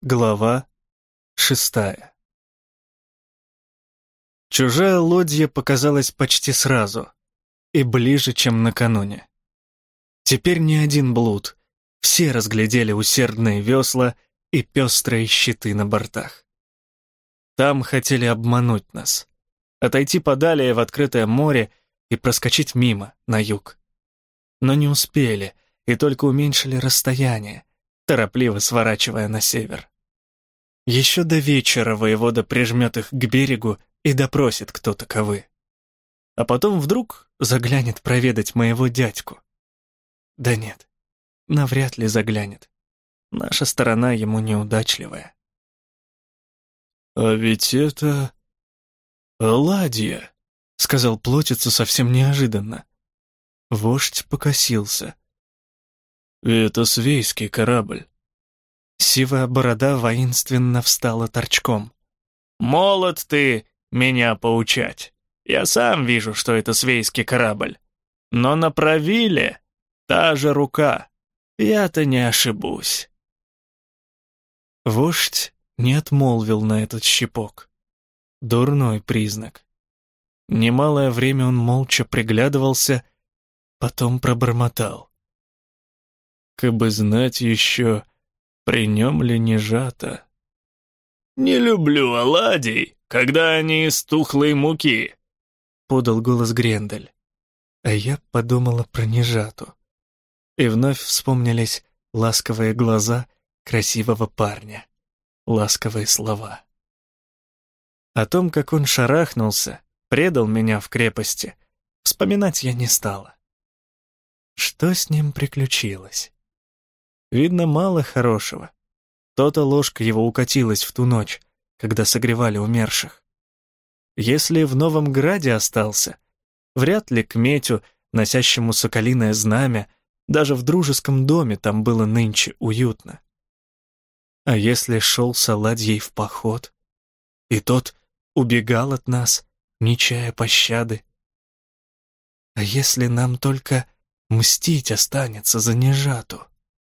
Глава 6. Чужая лодья показалась почти сразу и ближе, чем накануне. Теперь не один блуд, все разглядели усердные весла и пестрые щиты на бортах. Там хотели обмануть нас, отойти подалее в открытое море и проскочить мимо, на юг. Но не успели и только уменьшили расстояние, торопливо сворачивая на север. Еще до вечера воевода прижмет их к берегу и допросит, кто таковы. А потом вдруг заглянет проведать моего дядьку. Да нет, навряд ли заглянет. Наша сторона ему неудачливая. «А ведь это ладья», — сказал Плотица совсем неожиданно. Вождь покосился. «Это свейский корабль». Сивая борода воинственно встала торчком. «Молод ты меня поучать. Я сам вижу, что это свейский корабль. Но на правиле та же рука. Я-то не ошибусь». Вождь не отмолвил на этот щепок. Дурной признак. Немалое время он молча приглядывался, потом пробормотал. «Кабы знать еще, при нем ли не жато?» «Не люблю оладий, когда они из тухлой муки», — подал голос Грендель. А я подумала про нежату. И вновь вспомнились ласковые глаза красивого парня, ласковые слова. О том, как он шарахнулся, предал меня в крепости, вспоминать я не стала. Что с ним приключилось? Видно, мало хорошего. То-то ложка его укатилась в ту ночь, когда согревали умерших. Если в Новом Граде остался, вряд ли к Метю, носящему соколиное знамя, даже в дружеском доме там было нынче уютно. А если шел с оладьей в поход, и тот убегал от нас, не чая пощады? А если нам только мстить останется за нежату?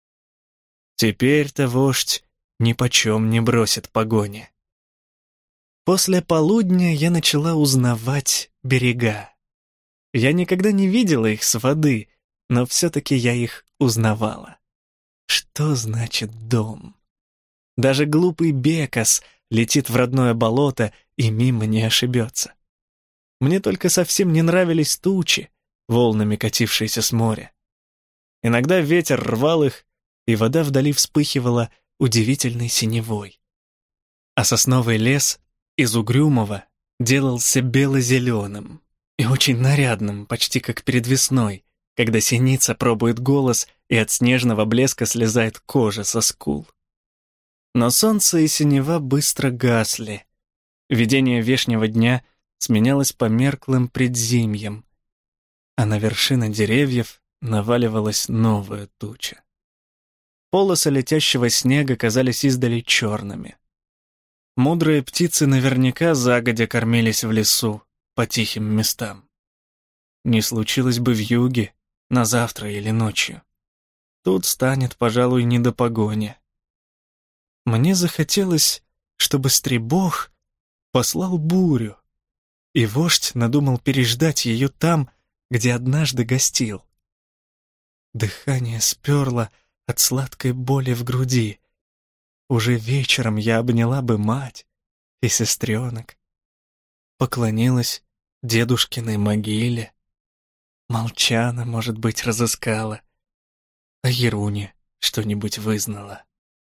Теперь-то вождь нипочем не бросит погони. После полудня я начала узнавать берега. Я никогда не видела их с воды, но все-таки я их узнавала. Что значит дом? Даже глупый Бекас летит в родное болото и мимо не ошибется. Мне только совсем не нравились тучи, волнами катившиеся с моря. Иногда ветер рвал их, и вода вдали вспыхивала удивительной синевой. А сосновый лес из угрюмого делался бело-зеленым и очень нарядным, почти как перед весной, когда синица пробует голос и от снежного блеска слезает кожа со скул. Но солнце и синева быстро гасли. Видение вешнего дня сменялось померклым предзимьем, а на вершины деревьев наваливалась новая туча. Полосы летящего снега казались издали черными. Мудрые птицы наверняка загодя кормились в лесу, по тихим местам. Не случилось бы вьюги, на завтра или ночью. Тут станет, пожалуй, не до погони. Мне захотелось, чтобы Стребог послал бурю, и вождь надумал переждать ее там, где однажды гостил. Дыхание сперло от сладкой боли в груди. Уже вечером я обняла бы мать и сестренок, поклонилась дедушкиной могиле. Молчана, может быть, разыскала, а Еруне что-нибудь вызнала.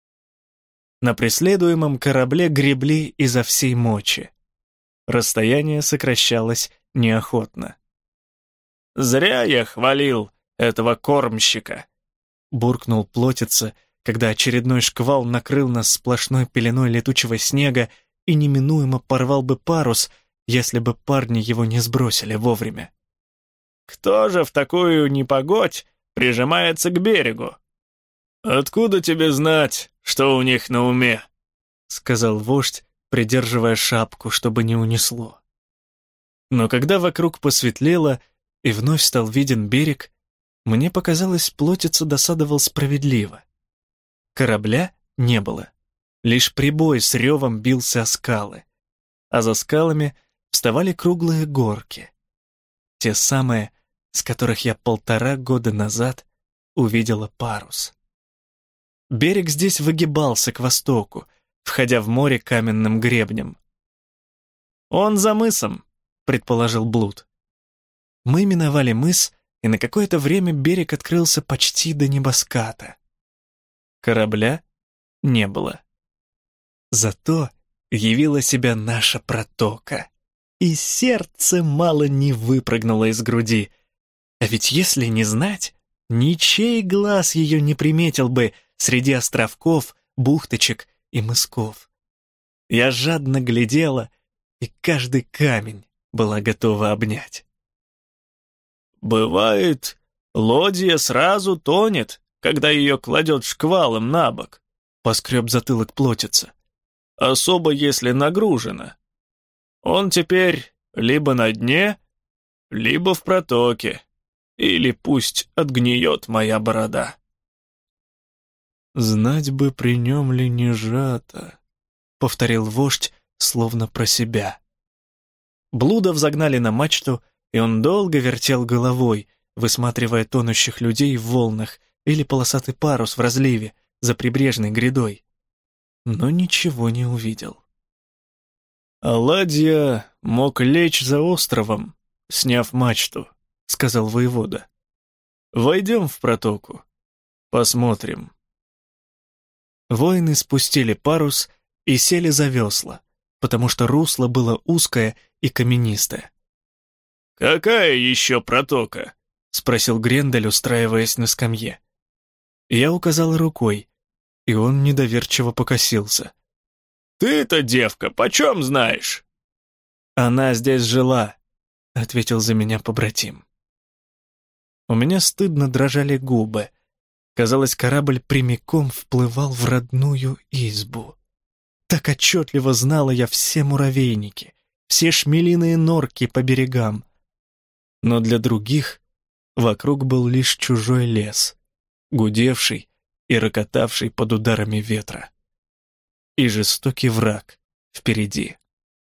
На преследуемом корабле гребли изо всей мочи. Расстояние сокращалось неохотно. «Зря я хвалил этого кормщика», — буркнул Плотица, когда очередной шквал накрыл нас сплошной пеленой летучего снега и неминуемо порвал бы парус, если бы парни его не сбросили вовремя. «Кто же в такую непогодь прижимается к берегу?» «Откуда тебе знать, что у них на уме?» — сказал вождь, придерживая шапку, чтобы не унесло. Но когда вокруг посветлело и вновь стал виден берег, мне показалось, Плотица досадовал справедливо. Корабля не было. Лишь прибой с ревом бился о скалы, а за скалами вставали круглые горки. Те самые, с которых я 1,5 года назад увидела парус. Берег здесь выгибался к востоку, входя в море каменным гребнем. «Он за мысом», — предположил Блуд. Мы миновали мыс, и на какое-то время берег открылся почти до небоската. Корабля не было. Зато явила себя наша протока, и сердце мало не выпрыгнуло из груди. А ведь если не знать, ничей глаз ее не приметил бы среди островков, бухточек и мысков. Я жадно глядела, и каждый камень была готова обнять. «Бывает, лодья сразу тонет, когда ее кладет шквалом на бок», — поскреб затылок плотица. «особо если нагружена. Он теперь либо на дне, либо в протоке, или пусть отгниет моя борода». «Знать бы, при нем ли не жато», — повторил вождь, словно про себя. Блуда взогнали на мачту, и он долго вертел головой, высматривая тонущих людей в волнах или полосатый парус в разливе за прибрежной грядой. Но ничего не увидел. «Аладья мог лечь за островом, сняв мачту», — сказал воевода. «Войдем в протоку, посмотрим». Воины спустили парус и сели за весла, потому что русло было узкое и каменистое. «Какая еще протока?» — спросил Грендель, устраиваясь на скамье. Я указал рукой, и он недоверчиво покосился. «Ты-то, девка, почем знаешь?» «Она здесь жила», — ответил за меня побратим. У меня стыдно дрожали губы. Казалось, корабль прямиком вплывал в родную избу. Так отчетливо знала я все муравейники, все шмелиные норки по берегам. Но для других вокруг был лишь чужой лес, гудевший и рокотавший под ударами ветра. И жестокий враг впереди.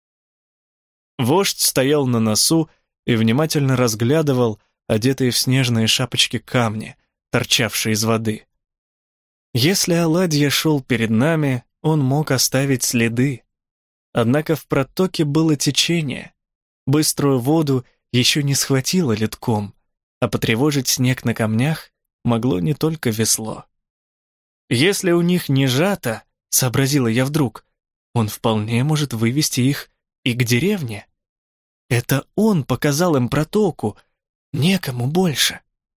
Вождь стоял на носу и внимательно разглядывал одетые в снежные шапочки камни, торчавшие из воды. Если оладья шел перед нами, он мог оставить следы. Однако в протоке было течение. Быструю воду еще не схватило ледком, а потревожить снег на камнях могло не только весло. Если у них не жато, сообразила я вдруг, он вполне может вывести их и к деревне. Это он показал им протоку, некому больше.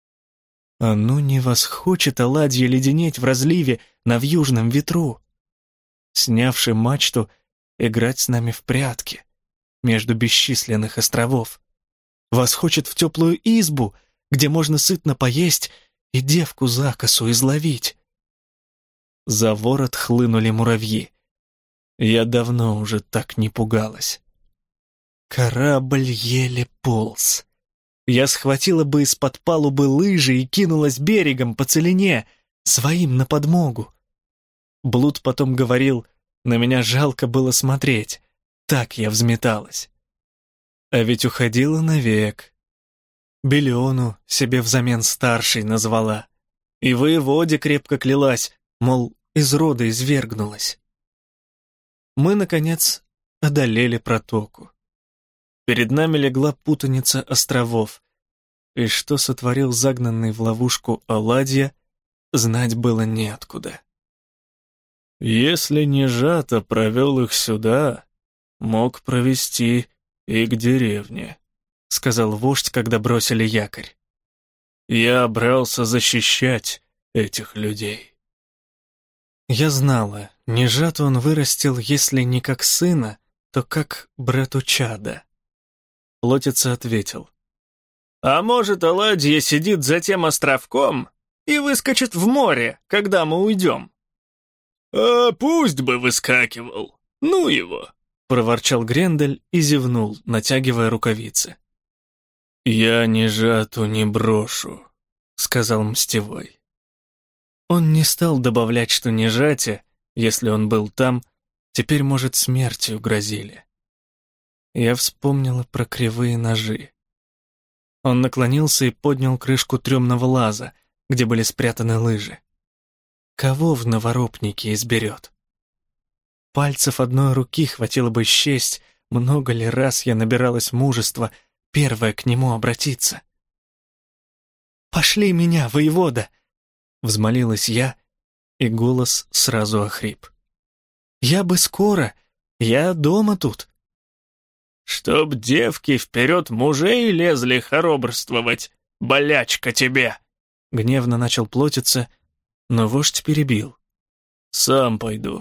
А ну не восхочет оладья леденеть в разливе на вьюжном ветру. Снявши мачту, играть с нами в прятки между бесчисленных островов. Восхочет в теплую избу, где можно сытно поесть и девку за косу изловить. За ворот хлынули муравьи. Я давно уже так не пугалась. Корабль еле полз. Я схватила бы из-под палубы лыжи и кинулась берегом по целине, своим на подмогу. Блуд потом говорил, на меня жалко было смотреть, так я взметалась. А ведь уходила навек. Белену себе взамен старшей назвала. И воеводе крепко клялась, мол, из рода извергнулась. Мы, наконец, одолели протоку. Перед нами легла путаница островов, и что сотворил загнанный в ловушку оладья, знать было неоткуда. «Если не жато провел их сюда, мог провести и к деревне», — сказал вождь, когда бросили якорь. «Я брался защищать этих людей». Я знала, не жато он вырастил, если не как сына, то как брату чада. Плотица ответил. «А может, оладья сидит за тем островком и выскочит в море, когда мы уйдем?» «А пусть бы выскакивал, ну его!» — проворчал Грендель и зевнул, натягивая рукавицы. «Я ни жату не брошу», — сказал Мстевой. Он не стал добавлять, что не жате, Если он был там, теперь, может, смертью грозили. Я вспомнила про кривые ножи. Он наклонился и поднял крышку трюмного лаза, где были спрятаны лыжи. Кого в Новоропнике изберет? Пальцев одной руки хватило бы счесть, много ли раз я набиралась мужества первая к нему обратиться. «Пошли меня, воевода!» — взмолилась я, и голос сразу охрип. «Я бы скоро, я дома тут». «Чтоб девки вперед мужей лезли хоробрствовать, болячка тебе!» Гневно начал Плотица, но вождь перебил. «Сам пойду».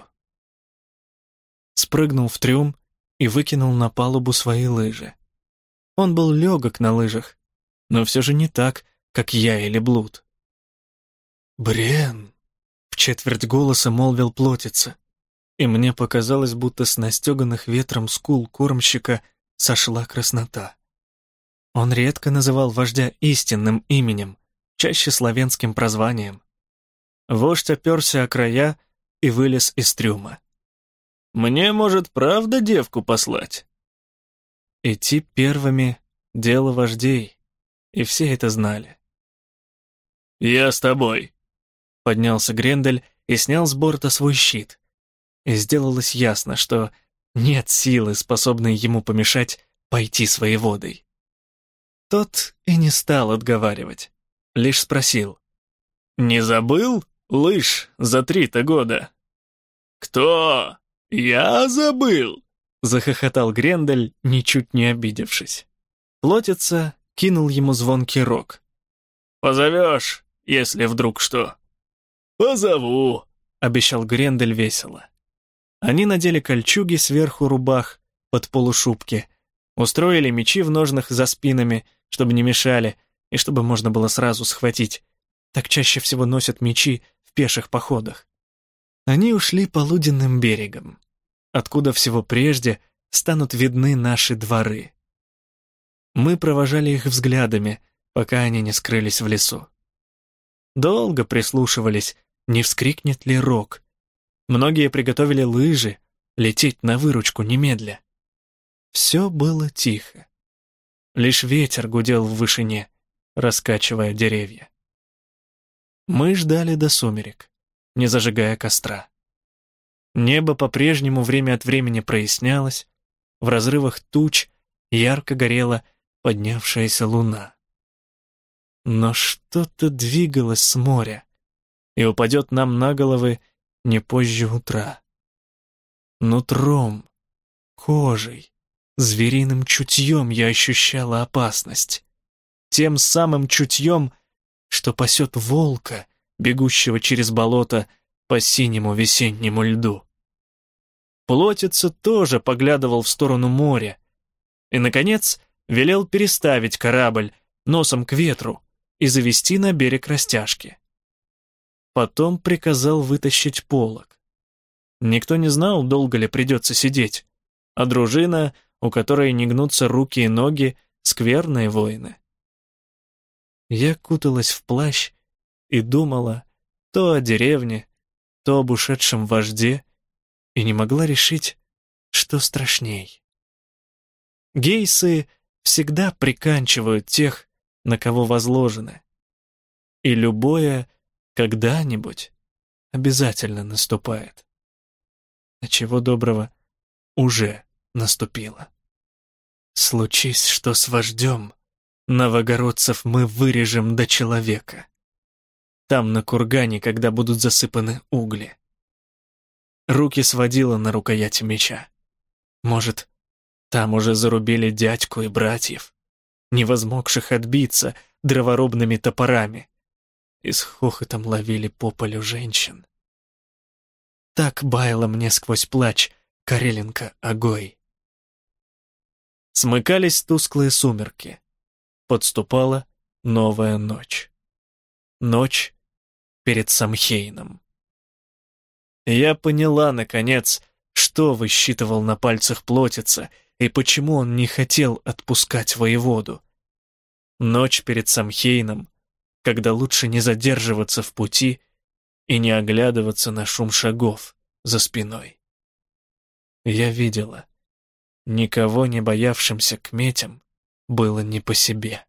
Спрыгнул в трюм и выкинул на палубу свои лыжи. Он был легок на лыжах, но все же не так, как я или Блуд. «Брен!» — в четверть голоса молвил Плотица, и мне показалось, будто с настеганных ветром скул кормщика сошла краснота. Он редко называл вождя истинным именем, чаще славянским прозванием. Вождь оперся о края и вылез из трюма. «Мне, может, правда девку послать?» Идти первыми — дело вождей, и все это знали. «Я с тобой», — поднялся Грендель и снял с борта свой щит. И сделалось ясно, что нет силы, способной ему помешать пойти с воеводой. Тот и не стал отговаривать, лишь спросил. «Не забыл лыж за 3-то года?» «Кто? Я забыл!» — захохотал Грендель, ничуть не обидевшись. Плотица кинул ему звонкий рог. «Позовешь, если вдруг что?» «Позову», — обещал Грендель весело. Они надели кольчуги сверху рубах, под полушубки, устроили мечи в ножнах за спинами, чтобы не мешали, и чтобы можно было сразу схватить. Так чаще всего носят мечи в пеших походах. Они ушли полуденным берегом, откуда всего прежде станут видны наши дворы. Мы провожали их взглядами, пока они не скрылись в лесу. Долго прислушивались, не вскрикнет ли рог. Многие приготовили лыжи, лететь на выручку немедля. Все было тихо. Лишь ветер гудел в вышине, раскачивая деревья. Мы ждали до сумерек, не зажигая костра. Небо по-прежнему время от времени прояснялось, в разрывах туч ярко горела поднявшаяся луна. Но что-то двигалось с моря и упадет нам на головы не позже утра. Нутром, кожей, звериным чутьем я ощущала опасность. Тем самым чутьем, что пасет волка, бегущего через болото по синему весеннему льду. Плотица тоже поглядывал в сторону моря и, наконец, велел переставить корабль носом к ветру и завести на берег растяжки. Потом приказал вытащить полог. Никто не знал, долго ли придется сидеть, а дружина, у которой не гнутся руки и ноги, скверные воины. Я куталась в плащ и думала то о деревне, то об ушедшем вожде, и не могла решить, что страшней. Гейсы всегда приканчивают тех, на кого возложены, и любое когда-нибудь обязательно наступает. А чего доброго, уже наступило. Случись, что с вождем, новогородцев мы вырежем до человека. Там, на кургане, когда будут засыпаны угли. Руки сводило на рукояти меча. Может, там уже зарубили дядьку и братьев, не возмогших отбиться дроворубными топорами, и с хохотом ловили по полю женщин. Так баяла мне сквозь плач Кареленко Огой. Смыкались тусклые сумерки. Подступала новая ночь. Ночь перед Самхейном. Я поняла, наконец, что высчитывал на пальцах Плотица и почему он не хотел отпускать воеводу. Ночь перед Самхейном, когда лучше не задерживаться в пути и не оглядываться на шум шагов, за спиной. Я видела. Никого не боявшимся кметям было не по себе.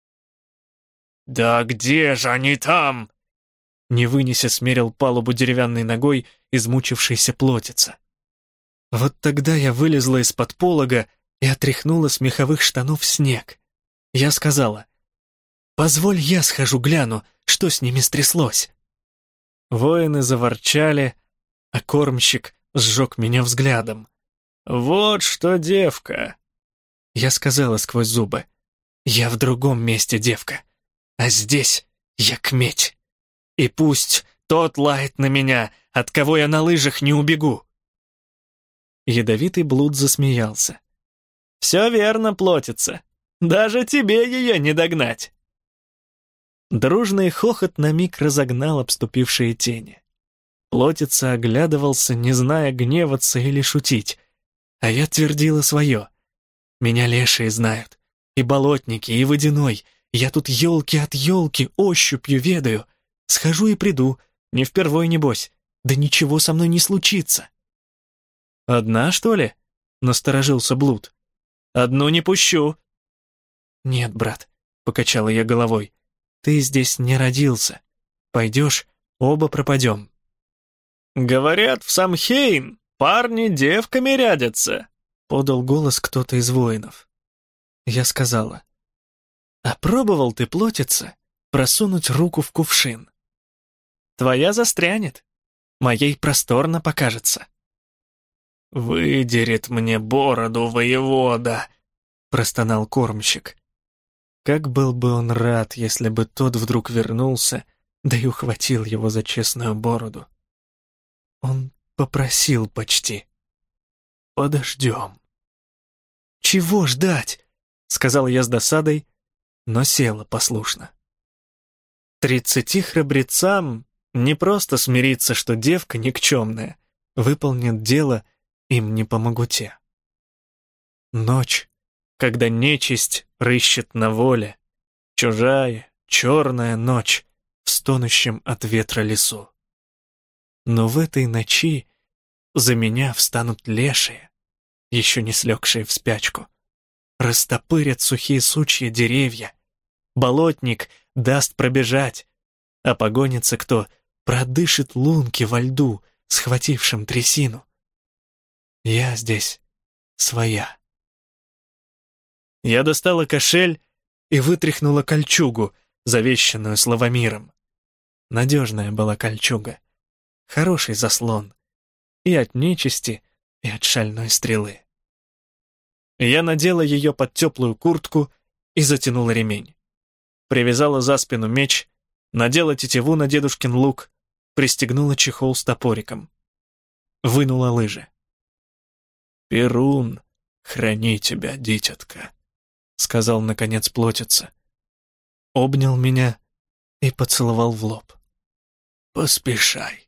«Да где же они там?» Не вынеся, смерил палубу деревянной ногой измучившийся плотица. Вот тогда я вылезла из-под полога и отряхнула с меховых штанов снег. Я сказала: «Позволь, я схожу гляну, что с ними стряслось». Воины заворчали, а кормщик сжег меня взглядом. «Вот что, девка!» Я сказала сквозь зубы: «Я в другом месте, девка, а здесь я кметь. И пусть тот лает на меня, от кого я на лыжах не убегу». Ядовитый блуд засмеялся. «Все верно, плотица. Даже тебе ее не догнать». Дружный хохот на миг разогнал обступившие тени. Плотица оглядывался, не зная, гневаться или шутить, а я твердила свое. Меня лешие знают, и болотники, и водяной. Я тут елки от елки ощупью ведаю. Схожу и приду, не впервой небось, да ничего со мной не случится. «Одна, что ли?» — насторожился Блуд. «Одну не пущу». «Нет, брат», — покачала я головой, — «ты здесь не родился. Пойдешь, оба пропадем». «Говорят, в Самхейн парни девками рядятся», — подал голос кто-то из воинов. Я сказала: «А пробовал ты, плотица, просунуть руку в кувшин? Твоя застрянет, моей просторно покажется». «Выдерет мне бороду воевода», — простонал кормщик. Как был бы он рад, если бы тот вдруг вернулся, да и ухватил его за честную бороду. Он попросил почти. «Подождем». «Чего ждать?» — сказал я с досадой, но села послушно. 30 храбрецам не просто смириться, что девка никчемная, выполнит дело, им не помогут те. Ночь, когда нечисть рыщет на воле, чужая, черная ночь в стонущем от ветра лесу. Но в этой ночи за меня встанут лешие, еще не слегшие в спячку, растопырят сухие сучья деревья, болотник даст пробежать, а погонится кто, продышит лунки во льду, схватившим трясину. Я здесь своя. Я достала кошель и вытряхнула кольчугу, завещанную Славомиром. Надежная была кольчуга, хороший заслон и от нечисти, и от шальной стрелы. Я надела ее под теплую куртку и затянула ремень. Привязала за спину меч, надела тетиву на дедушкин лук, пристегнула чехол с топориком. Вынула лыжи. «Перун, храни тебя, дитятка», — сказал, наконец, плотица. Обнял меня и поцеловал в лоб. «Поспешай.